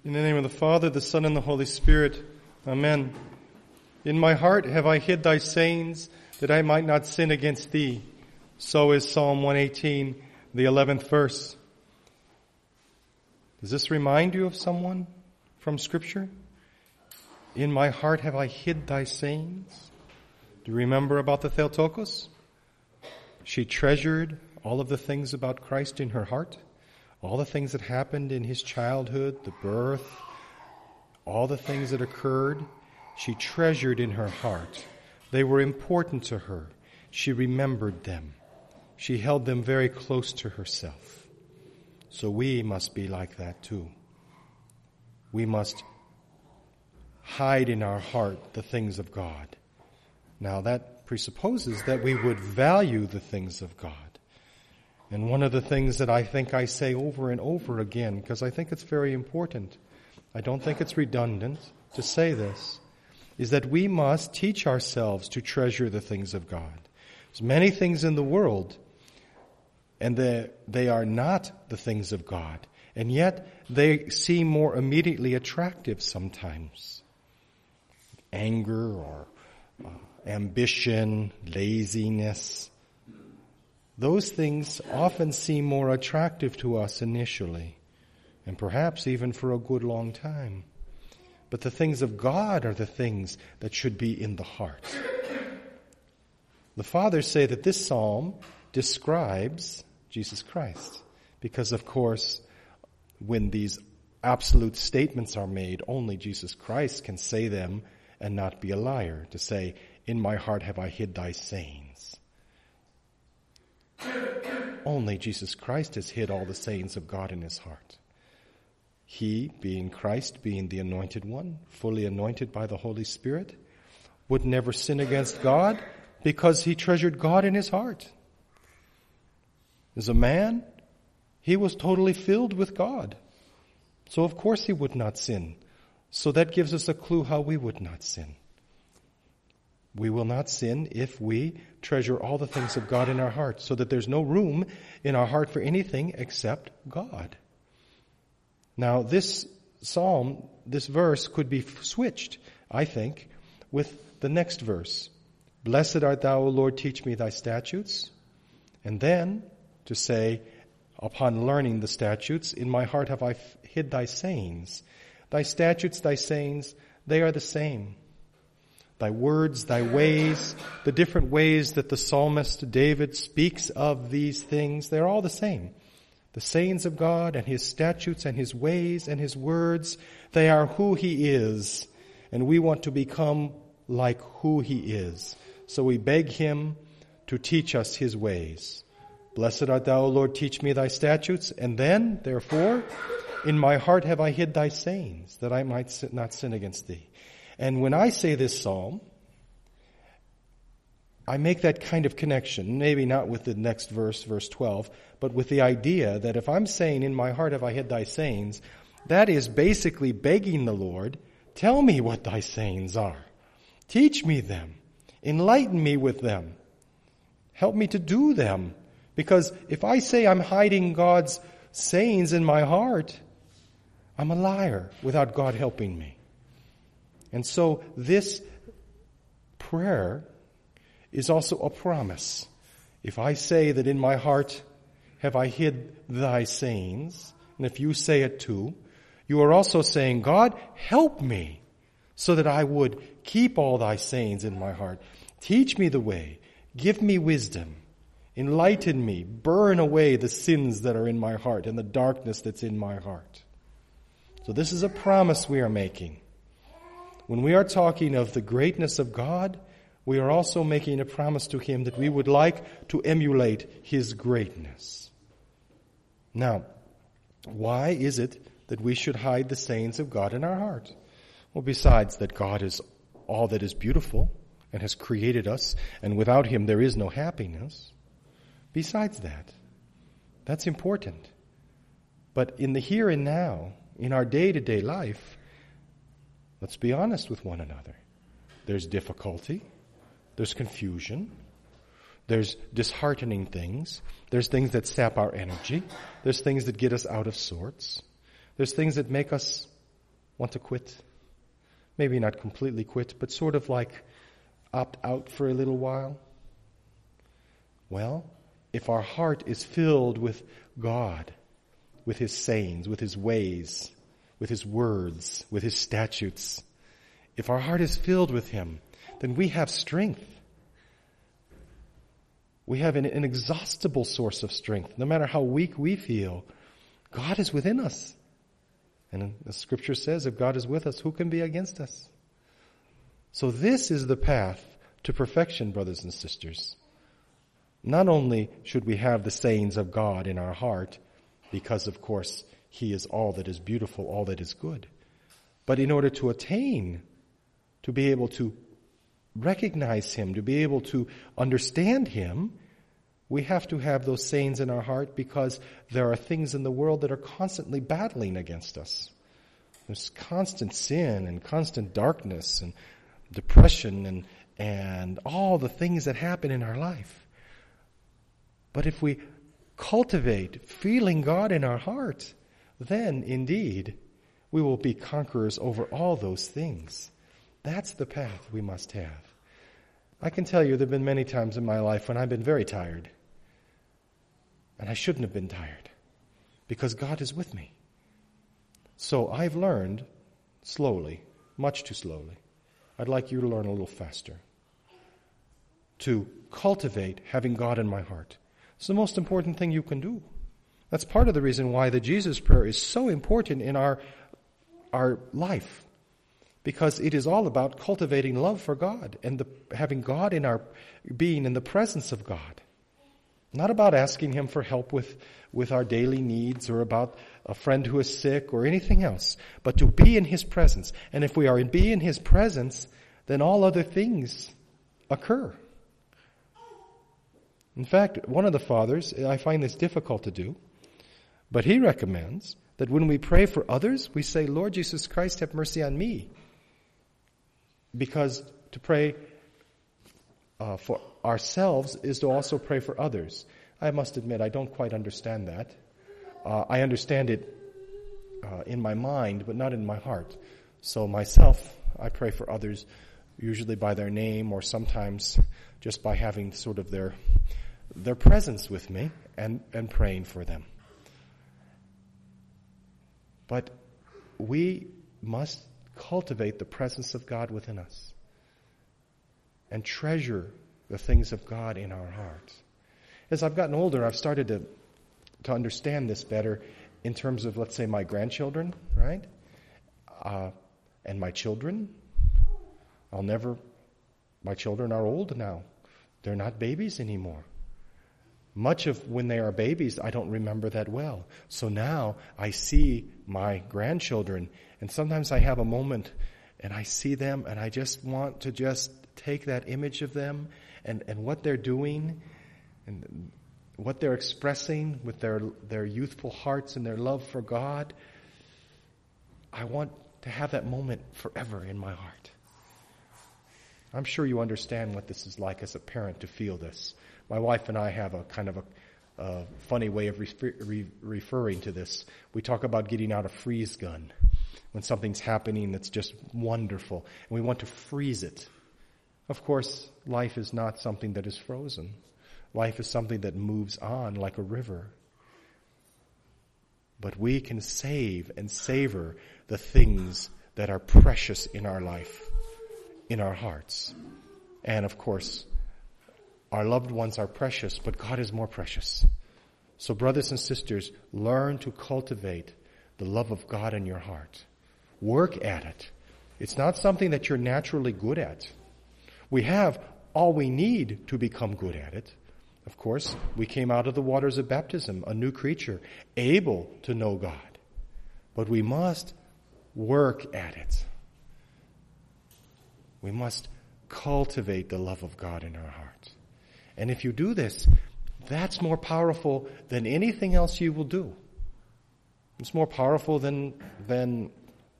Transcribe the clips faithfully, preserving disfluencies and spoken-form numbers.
In the name of the Father, the Son, and the Holy Spirit. Amen. In my heart have I hid thy sayings, that I might not sin against thee. So is Psalm one eighteen, the eleventh verse. Does this remind you of someone from Scripture? In my heart have I hid thy sayings. Do you remember about the Theotokos? She treasured all of the things about Christ in her heart. All the things that happened in his childhood, the birth, all the things that occurred, she treasured in her heart. They were important to her. She remembered them. She held them very close to herself. So we must be like that too. We must hide in our heart the things of God. Now that presupposes that we would value the things of God. And one of the things that I think I say over and over again, because I think it's very important, I don't think it's redundant to say this, is that we must teach ourselves to treasure the things of God. There's many things in the world, and they, they are not the things of God, and yet they seem more immediately attractive sometimes. Anger or uh, ambition, laziness. Those things often seem more attractive to us initially, and perhaps even for a good long time. But the things of God are the things that should be in the heart. The fathers say that this psalm describes Jesus Christ, because of course, when these absolute statements are made, only Jesus Christ can say them and not be a liar, to say, in my heart have I hid thy sayings. Only Jesus Christ has hid all the sayings of God in his heart. He, being Christ, being the anointed one, fully anointed by the Holy Spirit, would never sin against God because he treasured God in his heart. As a man, he was totally filled with God. So of course he would not sin. So that gives us a clue how we would not sin. We will not sin if we treasure all the things of God in our heart, so that there's no room in our heart for anything except God. Now, this psalm, this verse could be switched, I think, with the next verse. Blessed art thou, O Lord, teach me thy statutes. And then to say, upon learning the statutes, in my heart have I hid thy sayings. Thy statutes, thy sayings, they are the same. Thy words, thy ways, the different ways that the psalmist David speaks of these things, they're all the same. The sayings of God and his statutes and his ways and his words, they are who he is. And we want to become like who he is. So we beg him to teach us his ways. Blessed art thou, O Lord, teach me thy statutes. And then, therefore, in my heart have I hid thy sayings, that I might not sin against thee. And when I say this psalm, I make that kind of connection, maybe not with the next verse, verse twelve, but with the idea that if I'm saying, in my heart have I hid thy sayings, that is basically begging the Lord, tell me what thy sayings are. Teach me them. Enlighten me with them. Help me to do them. Because if I say I'm hiding God's sayings in my heart, I'm a liar without God helping me. And so this prayer is also a promise. If I say that in my heart have I hid thy sayings, and if you say it too, you are also saying, God, help me so that I would keep all thy sayings in my heart. Teach me the way. Give me wisdom. Enlighten me. Burn away the sins that are in my heart and the darkness that's in my heart. So this is a promise we are making. When we are talking of the greatness of God, we are also making a promise to him that we would like to emulate his greatness. Now, why is it that we should hide the sayings of God in our heart? Well, besides that God is all that is beautiful and has created us, and without him there is no happiness. Besides that, that's important. But in the here and now, in our day-to-day life, let's be honest with one another. There's difficulty. There's confusion. There's disheartening things. There's things that sap our energy. There's things that get us out of sorts. There's things that make us want to quit? Maybe not completely quit, but sort of like opt out for a little while? Well, if our heart is filled with God, with His sayings, with His ways, with His words, with His statutes, if our heart is filled with Him, then we have strength. We have an inexhaustible source of strength. No matter how weak we feel, God is within us. And the Scripture says, if God is with us, who can be against us? So this is the path to perfection, brothers and sisters. Not only should we have the sayings of God in our heart, because of course He is all that is beautiful, all that is good, but in order to attain, to be able to recognize Him, to be able to understand Him, we have to have those sayings in our heart, because there are things in the world that are constantly battling against us. There's constant sin and constant darkness and depression and, and all the things that happen in our life. But if we cultivate feeling God in our heart, then indeed we will be conquerors over all those things. That's the path we must have. I can tell you there have been many times in my life when I've been very tired. And I shouldn't have been tired, because God is with me. So I've learned slowly, much too slowly. I'd like you to learn a little faster. To cultivate having God in my heart. It's the most important thing you can do. That's part of the reason why the Jesus prayer is so important in our, our life. Because it is all about cultivating love for God and the, having God in our being in the presence of God. Not about asking Him for help with, with our daily needs or about a friend who is sick or anything else, but to be in His presence. And if we are in be in His presence, then all other things occur. In fact, one of the fathers, I find this difficult to do, but he recommends that when we pray for others, we say, Lord Jesus Christ, have mercy on me. Because to pray uh, for ourselves is to also pray for others. I must admit, I don't quite understand that. Uh, I understand it uh, in my mind, but not in my heart. So myself, I pray for others, usually by their name, or sometimes just by having sort of their their presence with me and, and praying for them. But we must cultivate the presence of God within us and treasure the things of God in our hearts. As I've gotten older, I've started to to understand this better in terms of, let's say, my grandchildren, right? Uh, and my children. I'll never, my children are old now. They're not babies anymore. Much of when they are babies, I don't remember that well. So now I see my grandchildren, and sometimes I have a moment and I see them and I just want to just take that image of them and, and what they're doing and what they're expressing with their, their youthful hearts and their love for God. I want to have that moment forever in my heart. I'm sure you understand what this is like as a parent to feel this. My wife and I have a kind of a, a funny way of refer, re, referring to this. We talk about getting out a freeze gun when something's happening that's just wonderful, and we want to freeze it. Of course, life is not something that is frozen. Life is something that moves on like a river. But we can save and savor the things that are precious in our life, in our hearts. And of course, our loved ones are precious, but God is more precious. So brothers and sisters, learn to cultivate the love of God in your heart. Work at it. It's not something that you're naturally good at. We have all we need to become good at it. Of course, we came out of the waters of baptism, a new creature, able to know God. But we must work at it. We must cultivate the love of God in our heart. And if you do this, that's more powerful than anything else you will do. It's more powerful than than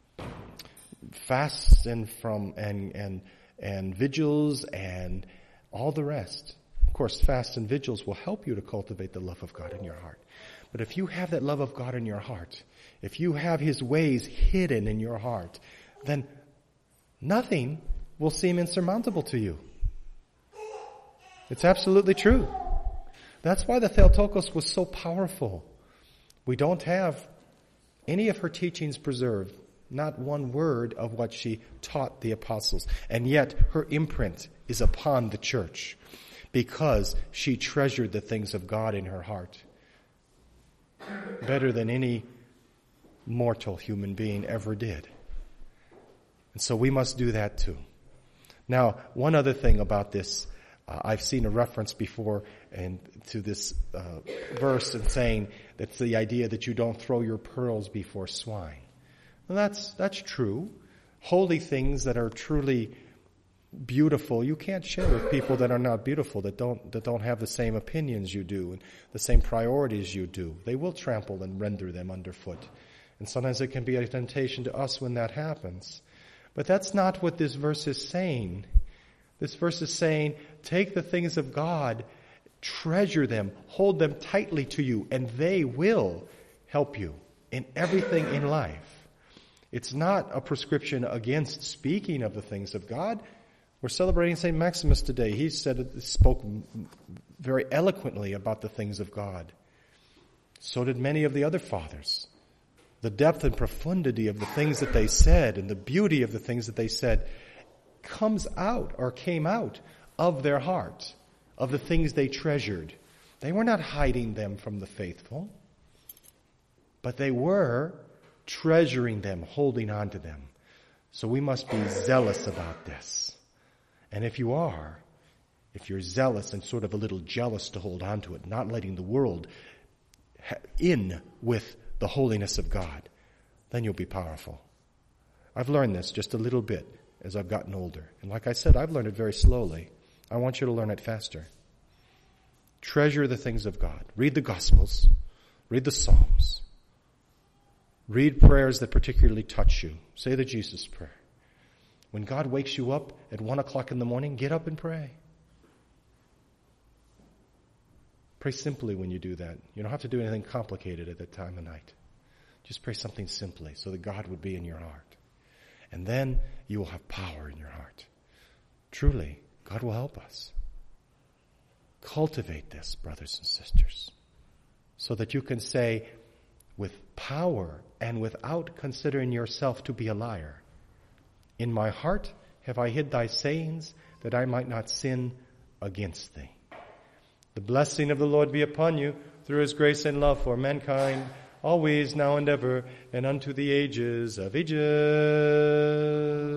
fasts and from and and and vigils and all the rest. Of course, fasts and vigils will help you to cultivate the love of God in your heart. But if you have that love of God in your heart, if you have His ways hidden in your heart, then nothing will seem insurmountable to you. It's absolutely true. That's why the Theotokos was so powerful. We don't have any of her teachings preserved, not one word of what she taught the apostles. And yet her imprint is upon the church because she treasured the things of God in her heart better than any mortal human being ever did. And so we must do that too. Now, one other thing about this, uh, I've seen a reference before and to this uh, verse and saying that's the idea that you don't throw your pearls before swine. Well, that's that's true. Holy things that are truly beautiful, you can't share with people that are not beautiful, that don't that don't have the same opinions you do and the same priorities you do. They will trample and render them underfoot. And sometimes it can be a temptation to us when that happens. But that's not what this verse is saying. This verse is saying, take the things of God, treasure them, hold them tightly to you, and they will help you in everything in life. It's not a prescription against speaking of the things of God. We're celebrating Saint Maximus today. He said, spoke very eloquently about the things of God. So did many of the other fathers. The depth and profundity of the things that they said and the beauty of the things that they said comes out or came out of their heart, of the things they treasured. They were not hiding them from the faithful, but they were treasuring them, holding on to them. So we must be zealous about this. And if you are, if you're zealous and sort of a little jealous to hold on to it, not letting the world in with the holiness of God, then you'll be powerful. I've learned this just a little bit as I've gotten older. And like I said, I've learned it very slowly. I want you to learn it faster. Treasure the things of God. Read the Gospels. Read the Psalms. Read prayers that particularly touch you. Say the Jesus prayer. When God wakes you up at one o'clock in the morning, get up and pray. Pray simply when you do that. You don't have to do anything complicated at that time of night. Just pray something simply so that God would be in your heart. And then you will have power in your heart. Truly, God will help us. Cultivate this, brothers and sisters, so that you can say with power and without considering yourself to be a liar, in my heart have I hid thy sayings that I might not sin against thee. The blessing of the Lord be upon you through his grace and love for mankind, always, now and ever, and unto the ages of ages.